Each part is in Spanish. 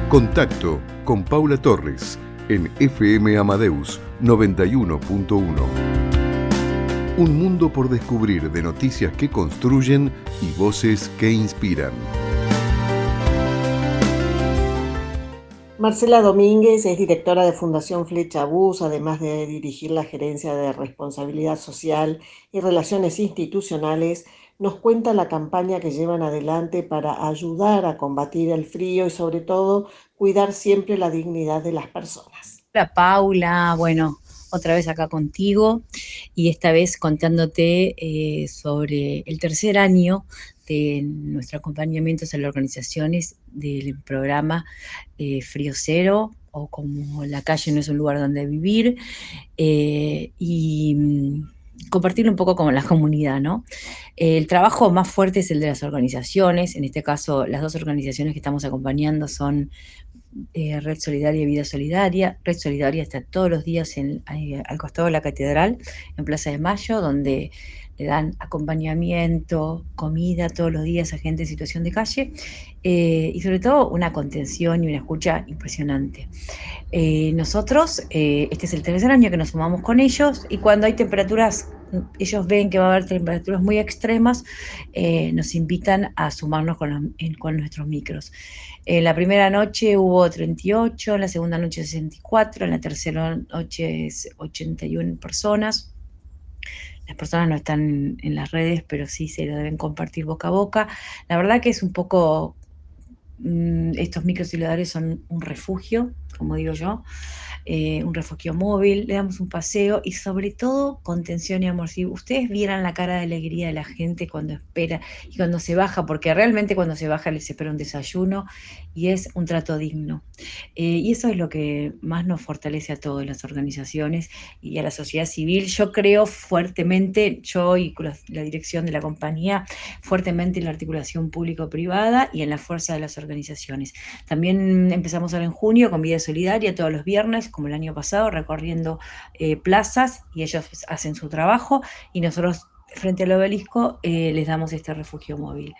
Contacto con Paula Torres en FM Amadeus 91.1. Un mundo por descubrir, de noticias que construyen y voces que inspiran. Marcela Domínguez es directora de Fundación Flecha Bus, además de dirigir la Gerencia de Responsabilidad Social y Relaciones Institucionales. Nos cuenta la campaña que llevan adelante para ayudar a combatir el frío y, sobre todo, cuidar siempre la dignidad de las personas. Hola Paula, bueno, otra vez acá contigo y esta vez contándote sobre el tercer año de nuestro acompañamiento a las organizaciones del programa Frío Cero, o como La calle no es un lugar donde vivir, y compartirlo un poco con la comunidad, ¿no? El trabajo más fuerte es el de las organizaciones. En este caso, las dos organizaciones que estamos acompañando son Red Solidaria y Vida Solidaria. Red Solidaria está todos los días al costado de la Catedral, en Plaza de Mayo, donde le dan acompañamiento, comida todos los días a gente en situación de calle, y sobre todo una contención y una escucha impresionante. Nosotros, este es el tercer año que nos sumamos con ellos, y cuando hay temperaturas, ellos ven que va a haber temperaturas muy extremas, nos invitan a sumarnos con nuestros micros. La primera noche hubo 38, en la segunda noche 64, en la tercera noche 81 personas. Las personas no están en las redes, pero sí se lo deben compartir boca a boca. La verdad que es un poco, estos microcelulares son un refugio, como digo yo, un refugio móvil. Le damos un paseo y sobre todo contención y amor. Si ustedes vieran la cara de alegría de la gente cuando espera y cuando se baja, porque realmente cuando se baja les espera un desayuno y es un trato digno. Y eso es lo que más nos fortalece a todas las organizaciones y a la sociedad civil. Yo creo fuertemente, yo y la dirección de la compañía, fuertemente en la articulación público-privada y en la fuerza de las organizaciones. También empezamos ahora en junio con Vida Solidaria todos los viernes, como el año pasado, recorriendo plazas, y ellos hacen su trabajo y nosotros frente al obelisco les damos este refugio móvil.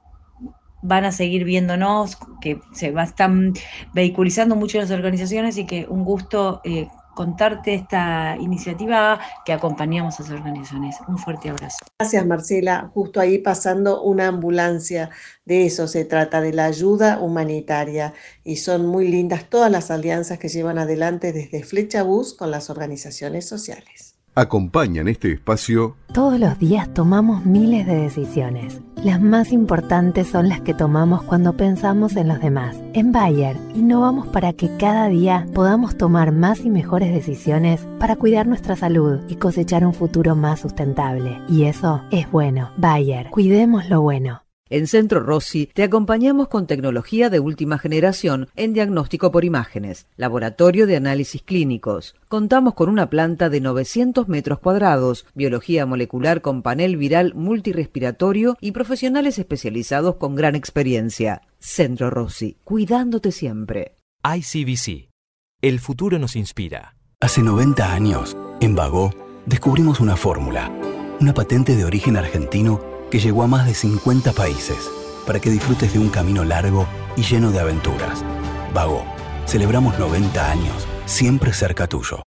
Van a seguir viéndonos, que están vehiculizando mucho las organizaciones, y que un gusto contarte esta iniciativa que acompañamos a las organizaciones. Un fuerte abrazo. Gracias, Marcela. Justo ahí pasando una ambulancia. De eso se trata, de la ayuda humanitaria. Y son muy lindas todas las alianzas que llevan adelante desde Flecha Bus con las organizaciones sociales. Acompañan este espacio. Todos los días tomamos miles de decisiones. Las más importantes son las que tomamos cuando pensamos en los demás. En Bayer, innovamos para que cada día podamos tomar más y mejores decisiones para cuidar nuestra salud y cosechar un futuro más sustentable. Y eso es bueno. Bayer, cuidemos lo bueno. En Centro Rossi te acompañamos con tecnología de última generación en diagnóstico por imágenes, laboratorio de análisis clínicos. Contamos con una planta de 900 metros cuadrados, biología molecular con panel viral multirrespiratorio y profesionales especializados con gran experiencia. Centro Rossi, cuidándote siempre. ICBC. El futuro nos inspira. Hace 90 años, en Bagó, descubrimos una fórmula, una patente de origen argentino que llegó a más de 50 países, para que disfrutes de un camino largo y lleno de aventuras. Bagó, celebramos 90 años, siempre cerca tuyo.